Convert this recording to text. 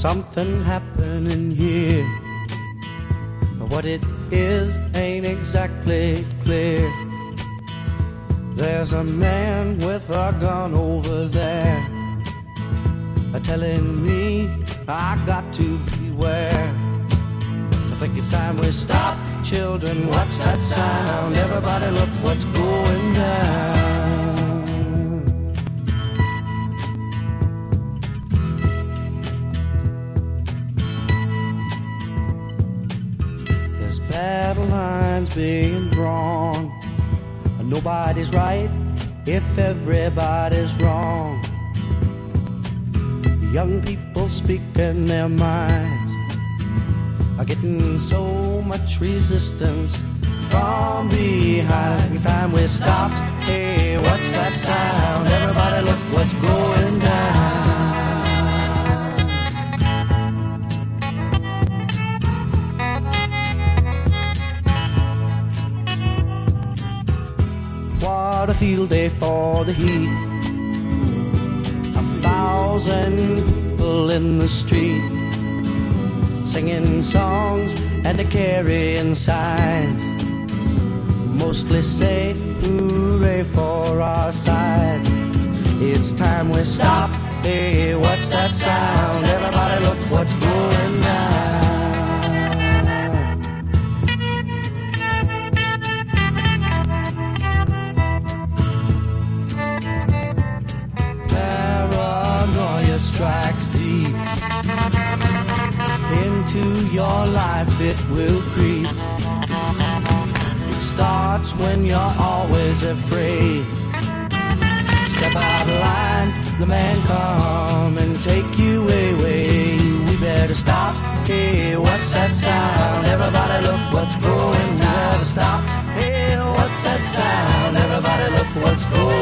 something happening here. What it is ain't exactly clear. There's a man with a gun over there, telling me I got to beware. I think it's time we stop. Children, what's that sound? Everybody look what's going down. There's battle lines being drawn. Nobody's right if everybody's wrong. Young people speaking their minds are getting so much resistance from behind. Every time we stop, hey, what's that sound? Everybody look what's going down. What a field day for the heat. 1,000 people in the street, singing songs and carrying signs, mostly say hooray for our side. It's time we stop. Hey, what's that sound? Everybody look what's going down. Paranoia strikes deep into your life, it will creep. It starts when you're always afraid. Step out of line, the man come and take you away. We better stop. Hey, what's that sound? Everybody look what's going down. Stop. Hey, what's that sound? Everybody look what's going